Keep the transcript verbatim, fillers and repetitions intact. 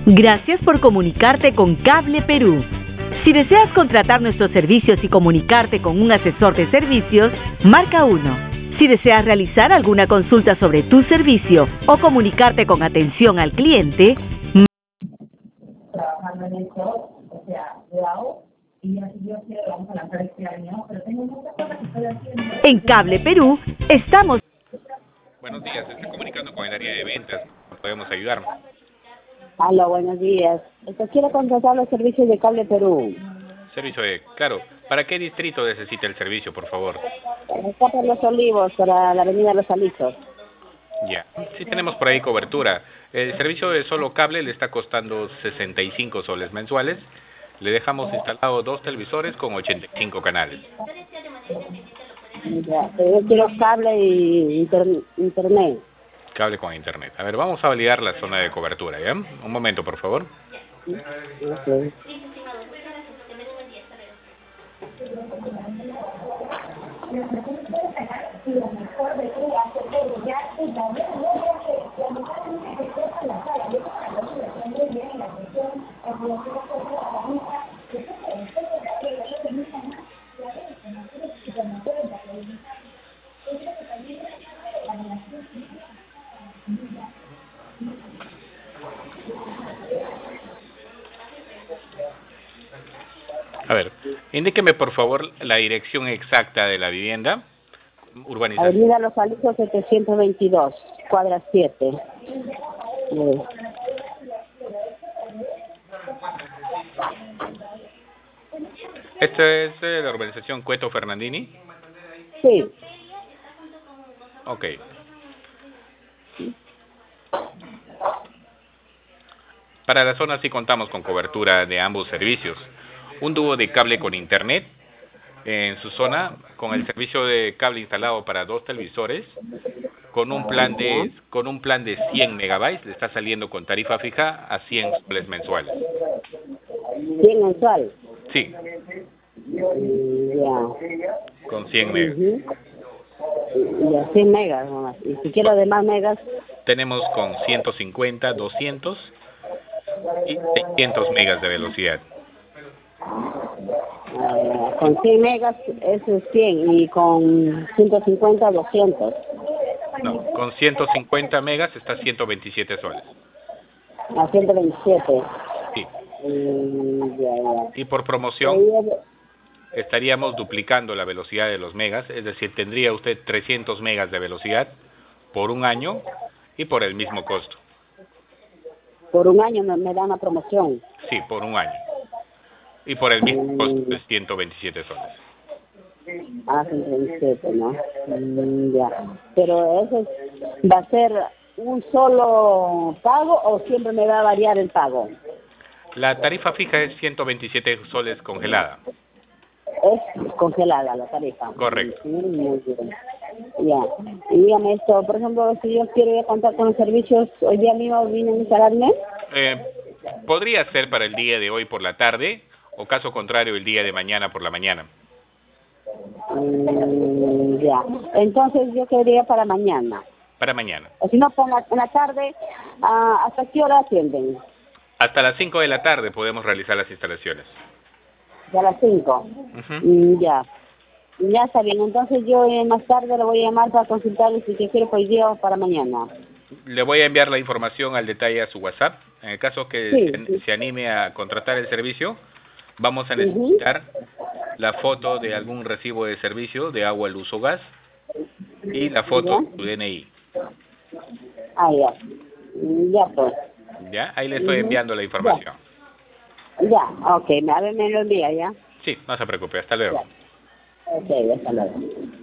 Gracias por comunicarte con Cable Perú. Si deseas contratar nuestros servicios y comunicarte con un asesor de servicios, marca uno. Si deseas realizar alguna consulta sobre tu servicio o comunicarte con atención al cliente, trabajando en esto, o sea, lo hago y así yo quiero, vamos a lanzar este año, pero tengo muchas cosas que estoy haciendo. En Cable Perú estamos... Buenos días, se está comunicando con el área de ventas. ¿Podemos ayudar? Aló, buenos días. Este, quiero contratar los servicios de Cable Perú. Servicio de... Claro, ¿para qué distrito necesita el servicio, por favor? Está por Los Olivos, para la avenida Los Alisos. Ya, sí tenemos por ahí cobertura. El servicio de solo cable le está costando sesenta y cinco soles mensuales. Le dejamos instalado dos televisores con ochenta y cinco canales. Ya, yo quiero cable y inter internet. Cable con internet. A ver, vamos a validar la zona de cobertura, ¿ya? Un momento, por favor. Okay. A ver, indíqueme por favor la dirección exacta de la vivienda. Urbanización. Avenida Los Alisos setecientos veintidós, cuadra siete. Sí. ¿Esta es eh, la urbanización Cueto Fernandini? Sí. Ok. Para la zona sí contamos con cobertura de ambos servicios. Un dúo de cable con internet en su zona, con el servicio de cable instalado para dos televisores, con un plan de con un plan de cien megabytes, le está saliendo con tarifa fija a cien soles mensuales. ¿cien mensual? Sí, Ya. con cien megas. Uh-huh. Ya, cien megas nomás. Y si quiero de más megas, Tenemos con ciento cincuenta, doscientos y seiscientos megas de velocidad. uh, con cien megas eso es cien y con ciento cincuenta, doscientos. No, con ciento cincuenta megas está ciento veintisiete soles. A ciento veintisiete. Sí. Mm, ya, ya. Y por promoción estaríamos duplicando la velocidad de los megas, es decir, tendría usted trescientos megas de velocidad por un año y por el mismo costo. Por un año me, me dan la promoción. Sí, por un año. Y por el mismo costo de ciento veintisiete soles. Ah, ciento veintisiete, ¿no? Mm, ya. Pero eso es, va a ser un solo pago o siempre me va a variar el pago. La tarifa fija es ciento veintisiete soles congelada. Es congelada la tarifa. Correcto. Mm, muy bien. Ya. Y dígame esto, por ejemplo, si yo quiero ir a contar con los servicios, hoy día mismo vienen a instalarme. Eh, podría ser para el día de hoy por la tarde, o caso contrario, el día de mañana por la mañana. Mm, ya. Entonces yo quería para mañana. Para mañana. O si no, para la, en la tarde, ah, ¿hasta qué hora atienden? Hasta las cinco de la tarde podemos realizar las instalaciones. Ya a las cinco. Uh-huh. Mm, ya. Ya está bien. Entonces yo eh, más tarde le voy a llamar para consultarle si quiero para hoy día o para mañana. Le voy a enviar la información al detalle a su WhatsApp. En el caso que Sí, se, sí. se anime a contratar el servicio, vamos a necesitar uh-huh. la foto de algún recibo de servicio de agua, luz o gas y la foto ¿Ya? de su D N I. Ah, ya. Ya pues. ¿Ya? Ahí le estoy Uh-huh. enviando la información. Ya, ya. Ok, a ver, me lo envía, ¿ya? Sí, no se preocupe. Hasta luego. Ya. Ok, hasta luego.